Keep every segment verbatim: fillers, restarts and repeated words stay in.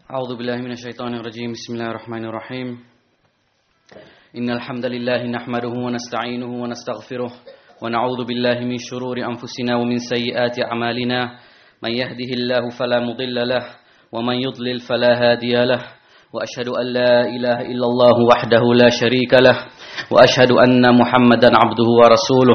أعوذ بالله من الشيطان الرجيم بسم الله الرحمن الرحيم إن الحمد لله نحمده ونستعينه ونستغفره ونعوذ بالله من شرور أنفسنا ومن سيئات أعمالنا من يهده الله فلا مضل له ومن يضلل فلا هادي له وأشهد أن لا إله إلا الله وحده لا شريك له وأشهد أن محمدا عبده ورسوله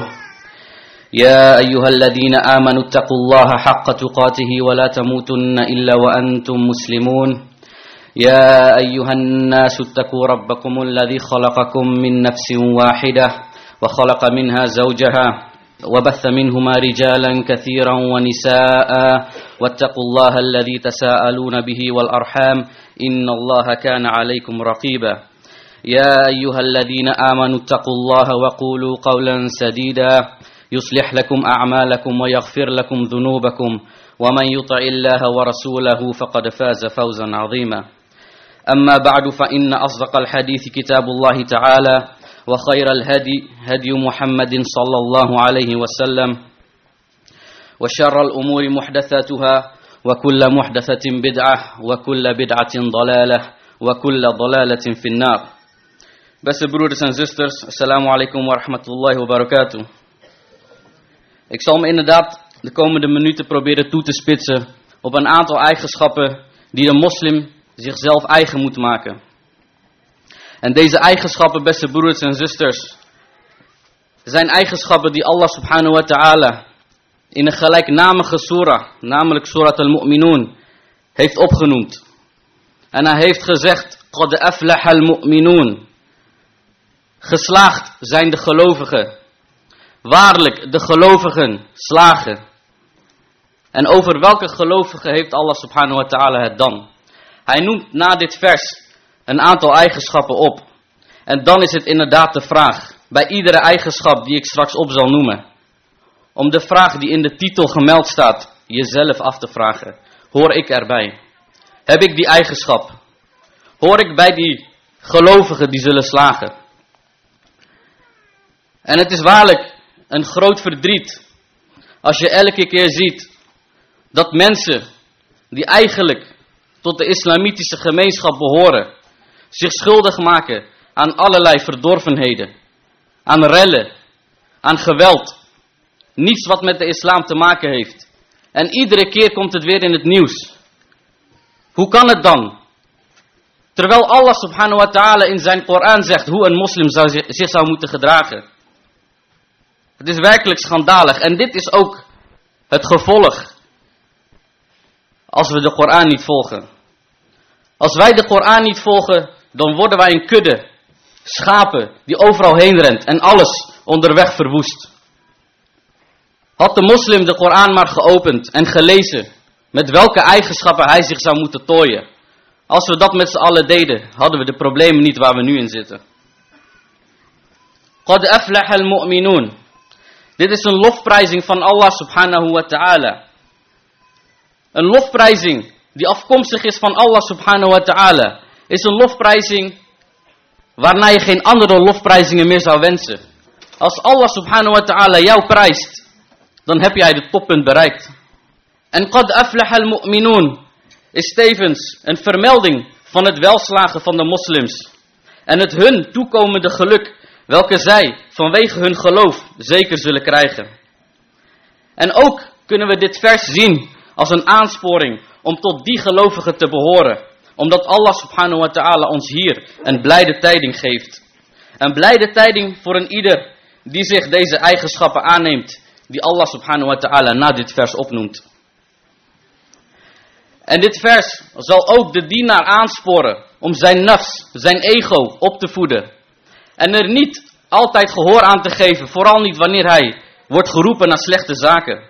يا أيها الذين آمنوا اتقوا الله حق تقاته ولا تموتن إلا وأنتم مسلمون يا أيها الناس اتقوا ربكم الذي خلقكم من نفس واحدة وخلق منها زوجها وبث منهما رجالا كثيرا ونساء واتقوا الله الذي تساءلون به والأرحام إن الله كان عليكم رقيبا يا أيها الذين آمنوا اتقوا الله وقولوا قولا سديدا يصلح لكم أعمالكم ويغفر لكم ذنوبكم ومن يطع الله ورسوله فقد فاز فوزا عظيما أما بعد فإن أصدق الحديث كتاب الله تعالى وخير الهدي هدي محمد صلى الله عليه وسلم وشر الأمور محدثاتها وكل محدثة بدعة وكل بدعة ضلالة وكل ضلالة في النار. Beste broeders en zusters, assalamu alaikum wa rahmatullahi wa barakatuh. Ik zal me inderdaad de komende minuten proberen toe te spitsen op een aantal eigenschappen die de moslim zichzelf eigen moet maken. En deze eigenschappen, beste broeders en zusters, zijn eigenschappen die Allah subhanahu wa ta'ala in een gelijknamige surah, namelijk Surat al-Mu'minun, heeft opgenoemd. En hij heeft gezegd, Qad aflaha al-mu'minun. Geslaagd zijn de gelovigen. Waarlijk, de gelovigen slagen. En over welke gelovigen heeft Allah subhanahu wa ta'ala het dan? Hij noemt na dit vers een aantal eigenschappen op. En dan is het inderdaad de vraag, bij iedere eigenschap die ik straks op zal noemen, om de vraag die in de titel gemeld staat, jezelf af te vragen. Hoor ik erbij? Heb ik die eigenschap? Hoor ik bij die gelovigen die zullen slagen? En het is waarlijk een groot verdriet als je elke keer ziet dat mensen die eigenlijk tot de islamitische gemeenschap behoren, zich schuldig maken aan allerlei verdorvenheden, aan rellen, aan geweld, niets wat met de islam te maken heeft. En iedere keer komt het weer in het nieuws. Hoe kan het dan? Terwijl Allah subhanahu wa ta'ala in zijn Koran zegt hoe een moslim zou zich, zich zou moeten gedragen. Het is werkelijk schandalig. En dit is ook het gevolg als we de Koran niet volgen. Als wij de Koran niet volgen, dan worden wij een kudde schapen die overal heen rent en alles onderweg verwoest. Had de moslim de Koran maar geopend en gelezen met welke eigenschappen hij zich zou moeten tooien. Als we dat met z'n allen deden, hadden we de problemen niet waar we nu in zitten. Qad aflaha al-mu'minun. Dit is een lofprijzing van Allah subhanahu wa ta'ala. Een lofprijzing die afkomstig is van Allah subhanahu wa ta'ala. Is een lofprijzing waarna je geen andere lofprijzingen meer zou wensen. Als Allah subhanahu wa ta'ala jou prijst, dan heb jij het toppunt bereikt. En qad aflaha al-mu'minun is tevens een vermelding van het welslagen van de moslims. En het hun toekomende geluk, welke zij vanwege hun geloof zeker zullen krijgen. En ook kunnen we dit vers zien als een aansporing om tot die gelovigen te behoren. Omdat Allah subhanahu wa ta'ala ons hier een blijde tijding geeft. Een blijde tijding voor een ieder die zich deze eigenschappen aanneemt, die Allah subhanahu wa ta'ala na dit vers opnoemt. En dit vers zal ook de dienaar aansporen om zijn nafs, zijn ego op te voeden. En er niet altijd gehoor aan te geven, vooral niet wanneer hij wordt geroepen naar slechte zaken.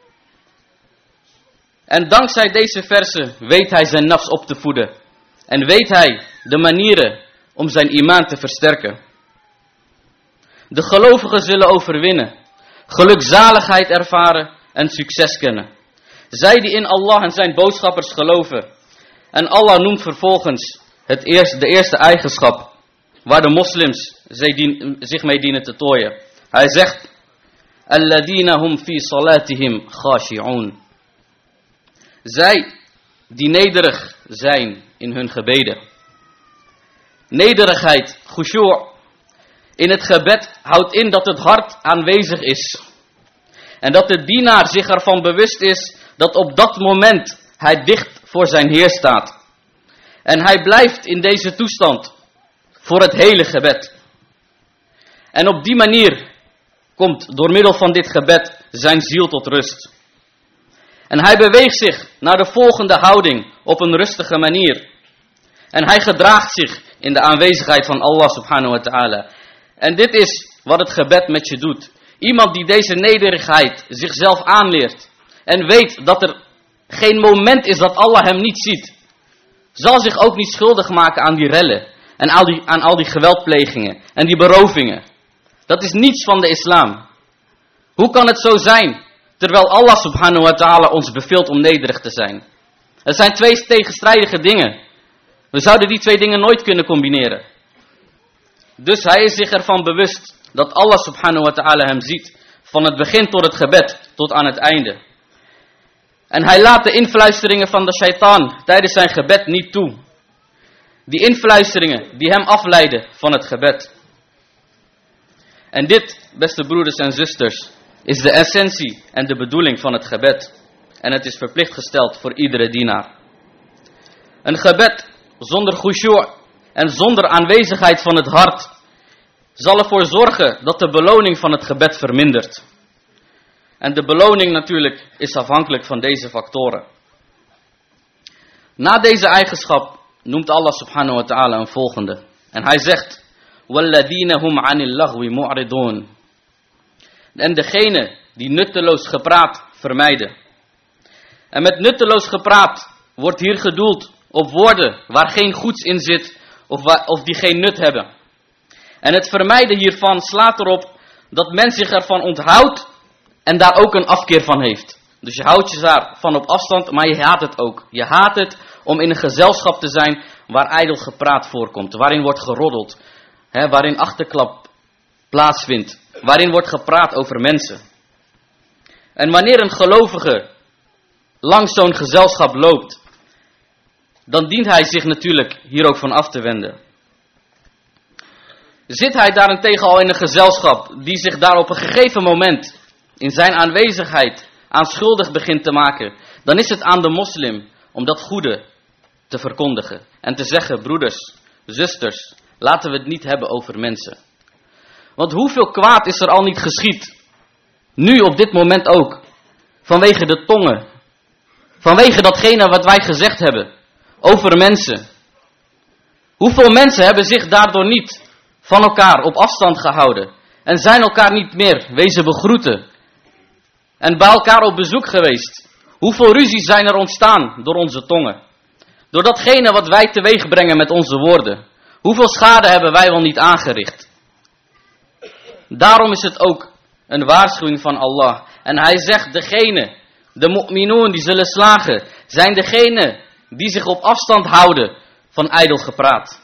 En dankzij deze versen weet hij zijn nafs op te voeden. En weet hij de manieren om zijn imaan te versterken. De gelovigen zullen overwinnen, gelukzaligheid ervaren en succes kennen. Zij die in Allah en zijn boodschappers geloven. En Allah noemt vervolgens het eerste, de eerste eigenschap waar de moslims zich mee dienen te tooien. Hij zegt, alladina hum fi salatihim khashi'un. Zij die nederig zijn in hun gebeden. Nederigheid, khushu' in het gebed houdt in dat het hart aanwezig is. En dat de dienaar zich ervan bewust is dat op dat moment hij dicht voor zijn Heer staat. En hij blijft in deze toestand voor het hele gebed. En op die manier komt door middel van dit gebed zijn ziel tot rust. En hij beweegt zich naar de volgende houding op een rustige manier. En hij gedraagt zich in de aanwezigheid van Allah subhanahu wa ta'ala. En dit is wat het gebed met je doet. Iemand die deze nederigheid zichzelf aanleert en weet dat er geen moment is dat Allah hem niet ziet, zal zich ook niet schuldig maken aan die rellen en al die, aan al die geweldplegingen en die berovingen. Dat is niets van de islam. Hoe kan het zo zijn, terwijl Allah subhanahu wa ta'ala ons beveelt om nederig te zijn? Het zijn twee tegenstrijdige dingen. We zouden die twee dingen nooit kunnen combineren. Dus hij is zich ervan bewust dat Allah subhanahu wa ta'ala hem ziet, van het begin tot het gebed, tot aan het einde. En hij laat de influisteringen van de shaitaan tijdens zijn gebed niet toe. Die influisteringen die hem afleiden van het gebed. En dit, beste broeders en zusters, is de essentie en de bedoeling van het gebed. En het is verplicht gesteld voor iedere dienaar. Een gebed zonder khushu' en zonder aanwezigheid van het hart zal ervoor zorgen dat de beloning van het gebed vermindert. En de beloning natuurlijk is afhankelijk van deze factoren. Na deze eigenschap noemt Allah subhanahu wa ta'ala een volgende. En hij zegt: وَالَّذِينَ هُمْ عَنِ اللَّغْوِ مُعْرِضُونَ. En degene die nutteloos gepraat vermijden. En met nutteloos gepraat wordt hier gedoeld op woorden waar geen goeds in zit of, waar, of die geen nut hebben. En het vermijden hiervan slaat erop dat men zich ervan onthoudt en daar ook een afkeer van heeft. Dus je houdt je daarvan op afstand, maar je haat het ook. Je haat het om in een gezelschap te zijn waar ijdel gepraat voorkomt, waarin wordt geroddeld, hè, waarin achterklap plaatsvindt, waarin wordt gepraat over mensen. En wanneer een gelovige langs zo'n gezelschap loopt, dan dient hij zich natuurlijk hier ook van af te wenden. Zit hij daarentegen al in een gezelschap die zich daar op een gegeven moment in zijn aanwezigheid aan schuldig begint te maken, dan is het aan de moslim om dat goede te verkondigen. En te zeggen: broeders, zusters, laten we het niet hebben over mensen. Want hoeveel kwaad is er al niet geschied, nu op dit moment ook, vanwege de tongen, vanwege datgene wat wij gezegd hebben over mensen. Hoeveel mensen hebben zich daardoor niet van elkaar op afstand gehouden en zijn elkaar niet meer wezen begroeten en bij elkaar op bezoek geweest. Hoeveel ruzies zijn er ontstaan door onze tongen, door datgene wat wij teweeg brengen met onze woorden. Hoeveel schade hebben wij wel niet aangericht. Daarom is het ook een waarschuwing van Allah. En hij zegt: degene, de mu'minoen die zullen slagen, zijn degene die zich op afstand houden van ijdel gepraat.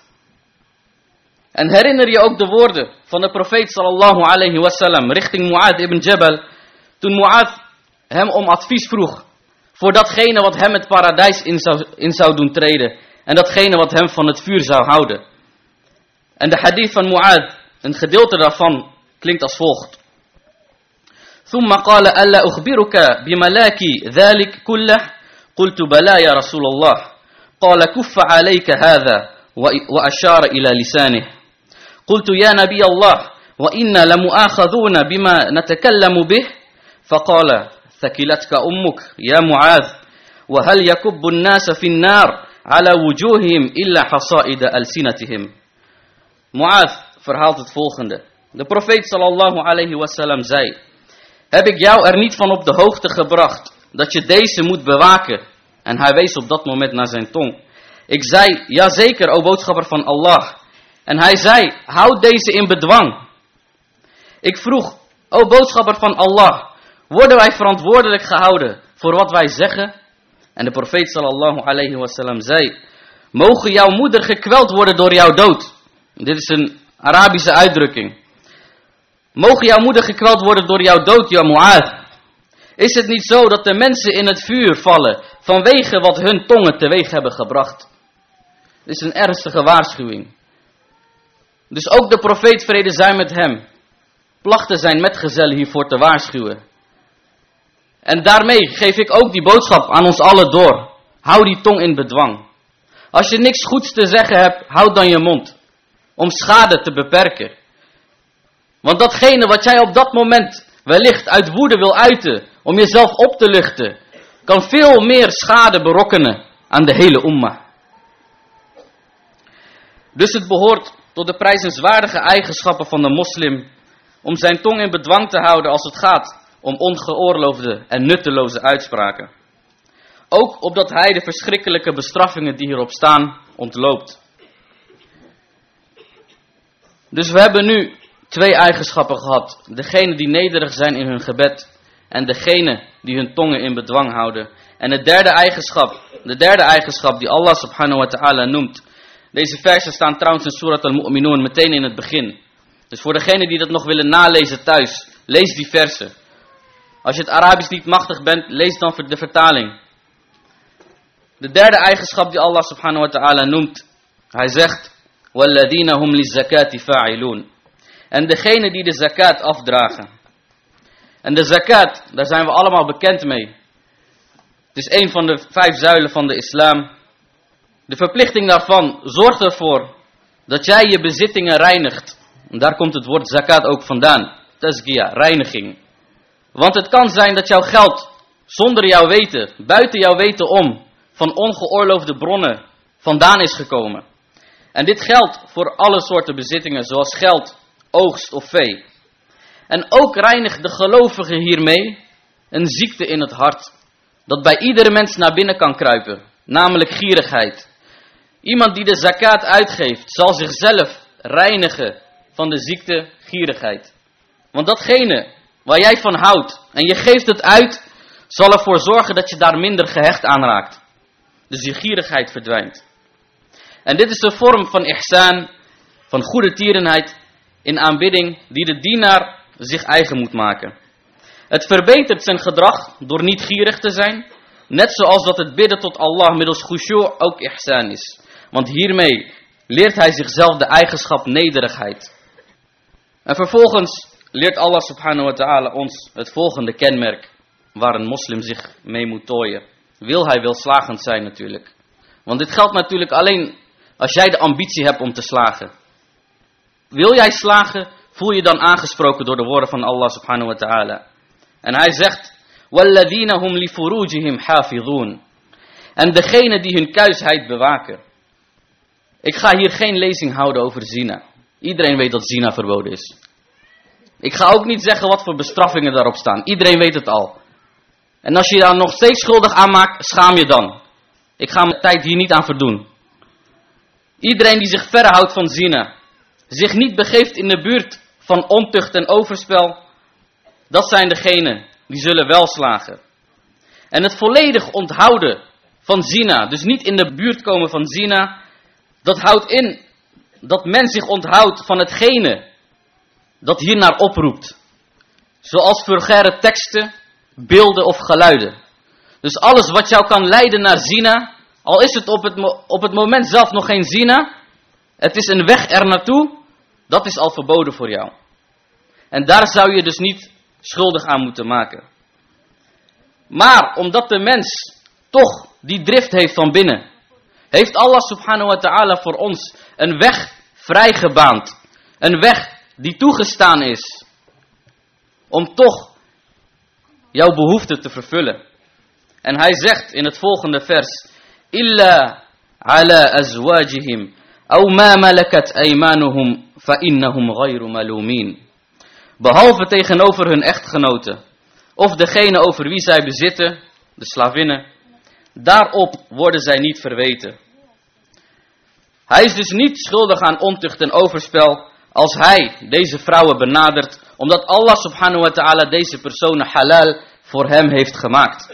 En herinner je ook de woorden van de profeet sallallahu alayhi wasallam richting Mu'adh ibn Jabal, toen Mu'adh hem om advies vroeg voor datgene wat hem het paradijs in zou, in zou doen treden en datgene wat hem van het vuur zou houden. En de hadith van Mu'adh, een gedeelte daarvan, klinkt als volgt: ثم قال ألا أخبرك بملاك ذلك كله قلت بلى يا رسول الله قال كف عليك هذا وأشار إلى لسانه قلت يا نبي الله وإنا لمؤاخذون بما نتكلم به فقال ثكلتك أمك يا معاذ وهل يكب الناس في النار على وجوههم إلا حصائد ألسنتهم. Mu'adh verhaalt het volgende. De profeet sallallahu alayhi wasallam zei: heb ik jou er niet van op de hoogte gebracht dat je deze moet bewaken? En hij wees op dat moment naar zijn tong. Ik zei: jazeker, o boodschapper van Allah. En hij zei: houd deze in bedwang. Ik vroeg: o boodschapper van Allah, worden wij verantwoordelijk gehouden voor wat wij zeggen? En de profeet sallallahu alayhi wasallam zei: mogen jouw moeder gekweld worden door jouw dood? Dit is een Arabische uitdrukking. Mogen jouw moeder gekweld worden door jouw dood, ja Mu'adh? Is het niet zo dat de mensen in het vuur vallen vanwege wat hun tongen teweeg hebben gebracht? Dit is een ernstige waarschuwing. Dus ook de profeet, vrede zij met hem, plachten zijn metgezellen hiervoor te waarschuwen. En daarmee geef ik ook die boodschap aan ons allen door. Hou die tong in bedwang. Als je niks goeds te zeggen hebt, houd dan je mond. Om schade te beperken. Want datgene wat jij op dat moment wellicht uit woede wil uiten, om jezelf op te luchten, kan veel meer schade berokkenen aan de hele umma. Dus het behoort tot de prijzenswaardige eigenschappen van de moslim om zijn tong in bedwang te houden als het gaat om ongeoorloofde en nutteloze uitspraken. Ook opdat hij de verschrikkelijke bestraffingen die hierop staan ontloopt. Dus we hebben nu twee eigenschappen gehad. Degene die nederig zijn in hun gebed en degene die hun tongen in bedwang houden. En de derde eigenschap, de derde eigenschap die Allah subhanahu wa ta'ala noemt. Deze versen staan trouwens in Surat al-Mu'minun meteen in het begin. Dus voor degenen die dat nog willen nalezen thuis, lees die versen. Als je het Arabisch niet machtig bent, lees dan de vertaling. De derde eigenschap die Allah subhanahu wa ta'ala noemt. Hij zegt, وَالَّذِينَ هُمْ لِلزَّكَاةِ فَاعِلُونَ. En degene die de zakat afdragen. En de zakat, daar zijn we allemaal bekend mee. Het is een van de vijf zuilen van de islam. De verplichting daarvan zorgt ervoor dat jij je bezittingen reinigt. En daar komt het woord zakat ook vandaan. Tazkiya, reiniging. Want het kan zijn dat jouw geld zonder jouw weten, buiten jouw weten om, van ongeoorloofde bronnen vandaan is gekomen. En dit geldt voor alle soorten bezittingen, zoals geld, oogst of vee. En ook reinigt de gelovige hiermee een ziekte in het hart, dat bij iedere mens naar binnen kan kruipen, namelijk gierigheid. Iemand die de zakat uitgeeft, zal zichzelf reinigen van de ziekte gierigheid. Want datgene waar jij van houdt en je geeft het uit, zal ervoor zorgen dat je daar minder gehecht aan raakt. Dus je gierigheid verdwijnt. En dit is de vorm van ihsan, van goede tierenheid in aanbidding die de dienaar zich eigen moet maken. Het verbetert zijn gedrag door niet gierig te zijn, net zoals dat het bidden tot Allah middels khushu' ook ihsan is. Want hiermee leert hij zichzelf de eigenschap nederigheid. En vervolgens leert Allah subhanahu wa ta'ala ons het volgende kenmerk waar een moslim zich mee moet tooien. Wil hij welslagend zijn natuurlijk. Want dit geldt natuurlijk alleen als jij de ambitie hebt om te slagen. Wil jij slagen, voel je dan aangesproken door de woorden van Allah subhanahu wa ta'ala. En hij zegt, وَالَّذِينَ هُمْ لِفُرُوجِهِمْ حَافِظُونَ. En degene die hun kuisheid bewaken. Ik ga hier geen lezing houden over zina. Iedereen weet dat zina verboden is. Ik ga ook niet zeggen wat voor bestraffingen daarop staan. Iedereen weet het al. En als je je daar nog steeds schuldig aan maakt, schaam je dan. Ik ga mijn tijd hier niet aan verdoen. Iedereen die zich verhoudt van zina, zich niet begeeft in de buurt van ontucht en overspel, dat zijn degenen die zullen wel slagen. En het volledig onthouden van zina, dus niet in de buurt komen van zina, dat houdt in dat men zich onthoudt van hetgene dat hiernaar oproept. Zoals vulgaire teksten, beelden of geluiden. Dus alles wat jou kan leiden naar zina, al is het op het, mo- op het moment zelf nog geen zina, het is een weg er naartoe, dat is al verboden voor jou. En daar zou je dus niet schuldig aan moeten maken. Maar omdat de mens toch die drift heeft van binnen, heeft Allah subhanahu wa ta'ala voor ons een weg vrijgebaand. Een weg die toegestaan is om toch jouw behoefte te vervullen. En hij zegt in het volgende vers, Illa ala azwajihim, aw ma malakat aymanuhum, fa innahum ghayru malumin. Behalve tegenover hun echtgenoten, of degene over wie zij bezitten, de slavinnen, daarop worden zij niet verweten. Hij is dus niet schuldig aan ontucht en overspel als hij deze vrouwen benadert, omdat Allah subhanahu wa ta'ala deze personen halal voor hem heeft gemaakt.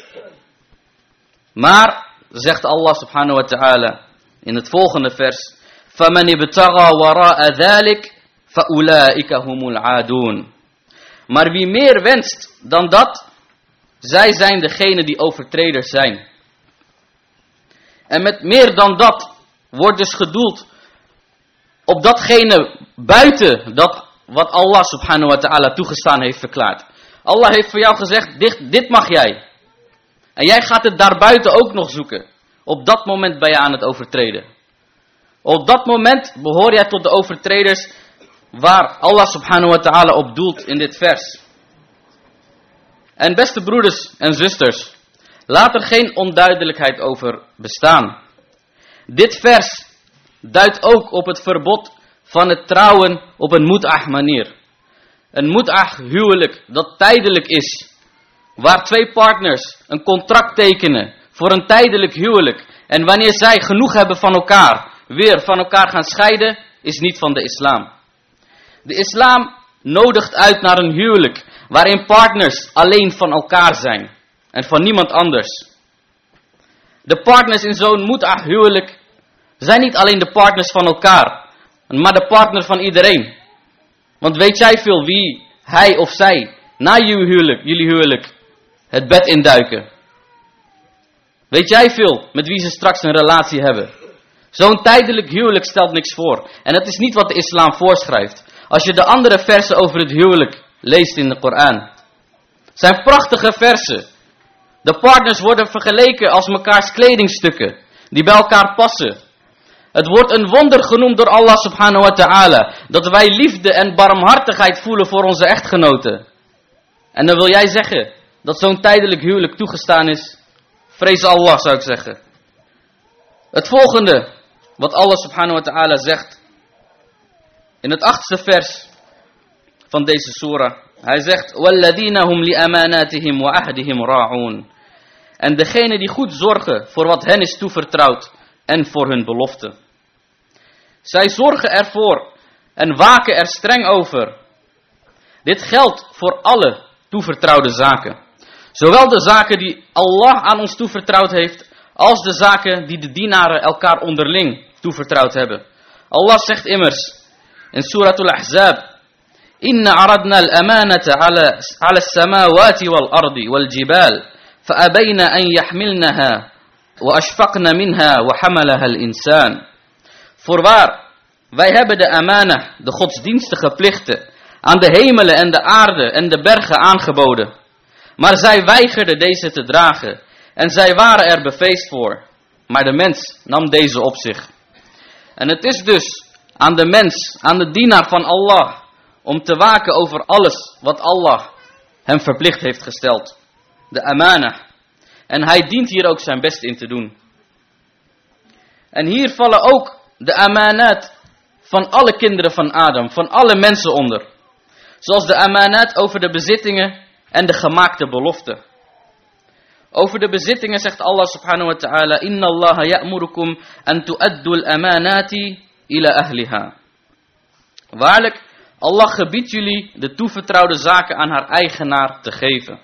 Maar, zegt Allah subhanahu wa ta'ala in het volgende vers, فَمَنِ ابْتَغَى وَرَاءَ ذَلِكَ فَأُولَٰئِكَ هُمُ الْعَادُونَ. Maar wie meer wenst dan dat, zij zijn degenen die overtreders zijn. En met meer dan dat wordt dus gedoeld op datgene buiten dat wat Allah subhanahu wa ta'ala toegestaan heeft verklaard. Allah heeft voor jou gezegd, dit, dit mag jij. En jij gaat het daarbuiten ook nog zoeken. Op dat moment ben je aan het overtreden. Op dat moment behoor jij tot de overtreders waar Allah subhanahu wa ta'ala op doelt in dit vers. En beste broeders en zusters, laat er geen onduidelijkheid over bestaan. Dit vers duidt ook op het verbod van het trouwen op een mut'ah manier. Een mut'ah huwelijk dat tijdelijk is. Waar twee partners een contract tekenen voor een tijdelijk huwelijk. En wanneer zij genoeg hebben van elkaar, weer van elkaar gaan scheiden, is niet van de islam. De islam nodigt uit naar een huwelijk waarin partners alleen van elkaar zijn. En van niemand anders. De partners in zo'n mut'ah huwelijk zijn niet alleen de partners van elkaar, maar de partner van iedereen. Want weet jij veel wie hij of zij na jullie huwelijk, jullie huwelijk het bed induiken? Weet jij veel met wie ze straks een relatie hebben? Zo'n tijdelijk huwelijk stelt niks voor. En dat is niet wat de islam voorschrijft. Als je de andere versen over het huwelijk leest in de Koran. Het zijn prachtige versen. De partners worden vergeleken als mekaars kledingstukken die bij elkaar passen. Het wordt een wonder genoemd door Allah subhanahu wa ta'ala dat wij liefde en barmhartigheid voelen voor onze echtgenoten. En dan wil jij zeggen dat zo'n tijdelijk huwelijk toegestaan is? Vrees Allah, zou ik zeggen. Het volgende wat Allah subhanahu wa ta'ala zegt in het achtste vers van deze surah. Hij zegt: وَالَّذِينَ هُمْ لِأَمَانَاتِهِمْ وَعَهْدِهِمْ رَاعُونَ. En degene die goed zorgen voor wat hen is toevertrouwd en voor hun belofte. Zij zorgen ervoor en waken er streng over. Dit geldt voor alle toevertrouwde zaken. Zowel de zaken die Allah aan ons toevertrouwd heeft, als de zaken die de dienaren elkaar onderling toevertrouwd hebben. Allah zegt immers in Suratul Ahzab: Inna aradna al-amanata ala as-samawati wal-ardi wal-jibal, fa'abayna an yahmilnaha, wa ashfaqna minha wa hamalaha al-insan. Voorwaar, wij hebben de amana, de godsdienstige plichten, aan de hemelen en de aarde en de bergen aangeboden. Maar zij weigerden deze te dragen en zij waren er bevreesd voor. Maar de mens nam deze op zich. En het is dus aan de mens, aan de dienaar van Allah, om te waken over alles wat Allah hem verplicht heeft gesteld. De amana. En hij dient hier ook zijn best in te doen. En hier vallen ook de amanat van alle kinderen van Adam, van alle mensen onder. Zoals de amanat over de bezittingen en de gemaakte beloften. Over de bezittingen zegt Allah subhanahu wa ta'ala: Inna Allah ya'murukum an tu'addu al-amanati ila ahliha. Waarlijk, Allah gebiedt jullie de toevertrouwde zaken aan haar eigenaar te geven.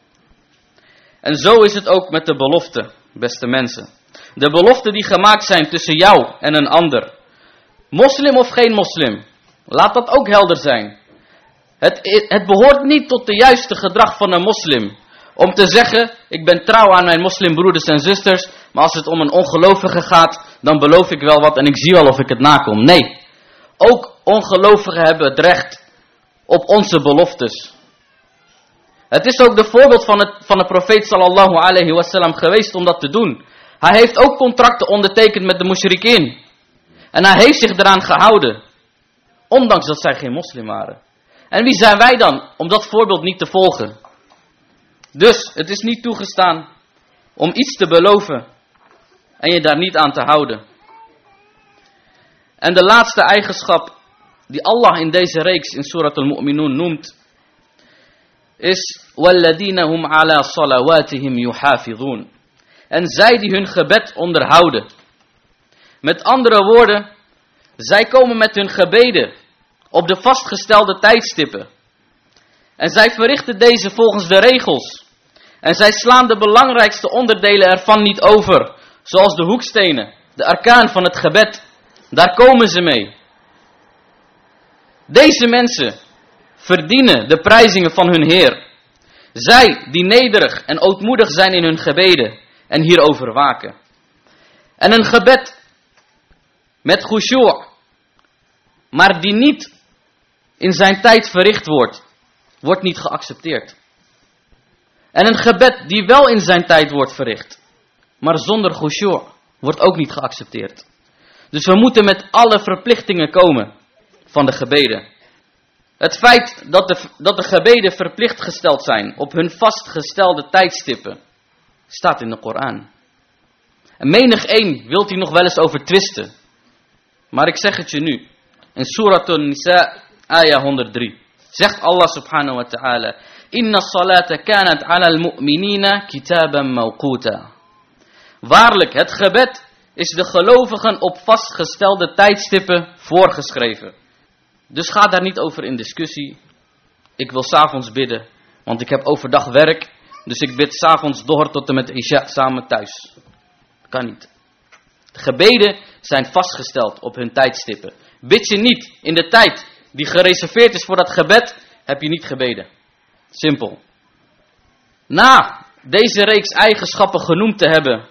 En zo is het ook met de beloften, beste mensen. De beloften die gemaakt zijn tussen jou en een ander. Moslim of geen moslim. Laat dat ook helder zijn. Het, het behoort niet tot de juiste gedrag van een moslim om te zeggen: ik ben trouw aan mijn moslimbroeders en zusters, maar als het om een ongelovige gaat, dan beloof ik wel wat en ik zie wel of ik het nakom. Nee, ook ongelovigen hebben het recht op onze beloftes. Het is ook de voorbeeld van, het, van de profeet sallallahu alayhi wasallam geweest om dat te doen. Hij heeft ook contracten ondertekend met de mushrikeen. En hij heeft zich eraan gehouden. Ondanks dat zij geen moslim waren. En wie zijn wij dan om dat voorbeeld niet te volgen? Dus het is niet toegestaan om iets te beloven en je daar niet aan te houden. En de laatste eigenschap die Allah in deze reeks in Surat al-Mu'minun noemt, is وَالَّذِينَ هُمْ عَلَى صَلَوَاتِهِمْ يُحَافِظُونَ. En zij die hun gebed onderhouden. Met andere woorden, zij komen met hun gebeden op de vastgestelde tijdstippen. En zij verrichten deze volgens de regels. En zij slaan de belangrijkste onderdelen ervan niet over. Zoals de hoekstenen, de arkaan van het gebed. Daar komen ze mee. Deze mensen verdienen de prijzingen van hun Heer. Zij die nederig en ootmoedig zijn in hun gebeden en hierover waken. En een gebed met khushu', maar die niet in zijn tijd verricht wordt, wordt niet geaccepteerd. En een gebed die wel in zijn tijd wordt verricht, maar zonder khushu', wordt ook niet geaccepteerd. Dus we moeten met alle verplichtingen komen van de gebeden. Het feit dat de, dat de gebeden verplicht gesteld zijn op hun vastgestelde tijdstippen, staat in de Koran. En menig één wilt hier nog wel eens over twisten. Maar ik zeg het je nu. In Surat An-Nisa, ayah honderddrie. Zegt Allah subhanahu wa ta'ala: Inna salata kanat ala al-mu'minina kitaban mawquta. Waarlijk, het gebed is de gelovigen op vastgestelde tijdstippen voorgeschreven. Dus ga daar niet over in discussie. Ik wil 's avonds bidden, want ik heb overdag werk. Dus ik bid 's avonds door tot en met Isha samen thuis. Kan niet. De gebeden zijn vastgesteld op hun tijdstippen. Bid je niet in de tijd die gereserveerd is voor dat gebed, heb je niet gebeden. Simpel. Na deze reeks eigenschappen genoemd te hebben,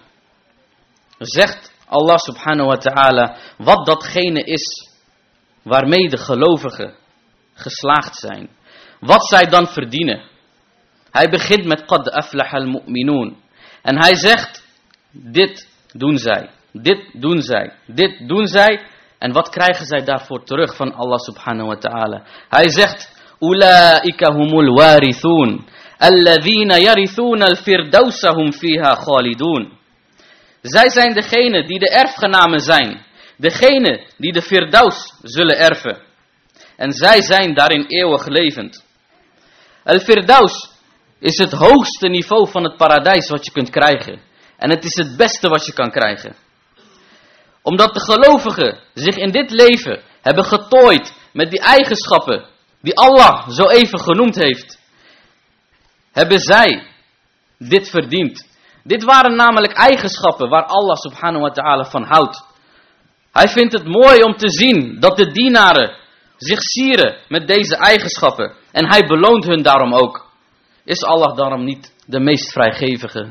zegt Allah subhanahu wa ta'ala wat datgene is waarmee de gelovigen geslaagd zijn. Wat zij dan verdienen. Hij begint met qad aflaha al-mu'minun. En hij zegt, dit doen zij, dit doen zij, dit doen zij. En wat krijgen zij daarvoor terug van Allah subhanahu wa ta'ala? Hij zegt, ulaika humul warithun, alladhina yarithuna al-firdausa hum fiha khalidun. Zij zijn degene die de erfgenamen zijn. Degene die de firdaus zullen erven. En zij zijn daarin eeuwig levend. Al-firdaus is het hoogste niveau van het paradijs wat je kunt krijgen. En het is het beste wat je kan krijgen. Omdat de gelovigen zich in dit leven hebben getooid met die eigenschappen die Allah zo even genoemd heeft, hebben zij dit verdiend. Dit waren namelijk eigenschappen waar Allah subhanahu wa ta'ala van houdt. Hij vindt het mooi om te zien dat de dienaren zich sieren met deze eigenschappen. En hij beloont hun daarom ook. Is Allah daarom niet de meest vrijgevige?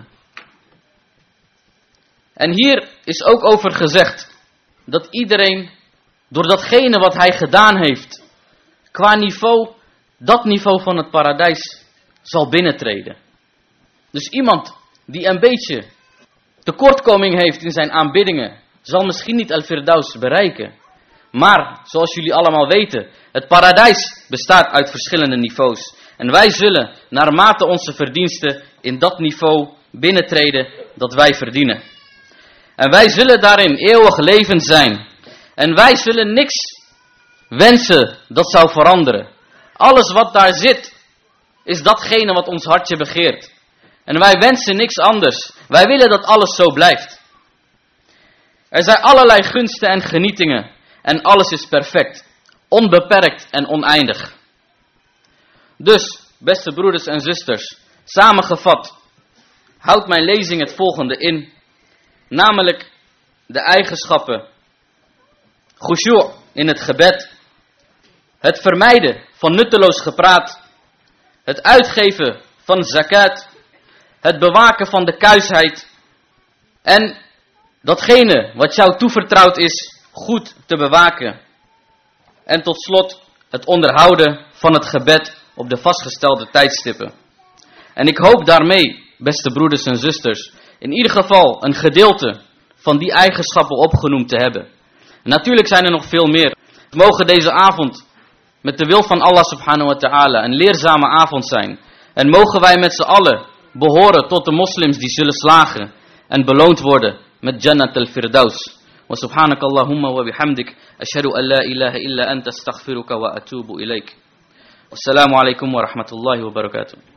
En hier is ook over gezegd dat iedereen door datgene wat hij gedaan heeft, qua niveau, dat niveau van het paradijs zal binnentreden. Dus iemand die een beetje tekortkoming heeft in zijn aanbiddingen, zal misschien niet al-firdaus bereiken. Maar, zoals jullie allemaal weten, het paradijs bestaat uit verschillende niveaus. En wij zullen, naarmate onze verdiensten, in dat niveau binnentreden dat wij verdienen. En wij zullen daarin eeuwig levend zijn. En wij zullen niks wensen dat zou veranderen. Alles wat daar zit, is datgene wat ons hartje begeert. En wij wensen niks anders. Wij willen dat alles zo blijft. Er zijn allerlei gunsten en genietingen. En alles is perfect. Onbeperkt en oneindig. Dus, beste broeders en zusters, samengevat, houdt mijn lezing het volgende in. Namelijk de eigenschappen. Khushu' in het gebed. Het vermijden van nutteloos gepraat. Het uitgeven van zakat. Het bewaken van de kuisheid. En datgene wat jou toevertrouwd is, goed te bewaken. En tot slot het onderhouden van het gebed op de vastgestelde tijdstippen. En ik hoop daarmee, beste broeders en zusters, in ieder geval een gedeelte van die eigenschappen opgenoemd te hebben. En natuurlijk zijn er nog veel meer. We mogen deze avond met de wil van Allah subhanahu wa ta'ala een leerzame avond zijn. En mogen wij met z'n allen behoren tot de moslims die zullen slagen en beloond worden met Jannat al-Firdaus. Wa subhanak Allahumma wa bihamdik ashhadu an la ilaha illa anta astaghfiruka wa atubu ilaik. Wassalamu alaikum wa rahmatullahi wa barakatuh.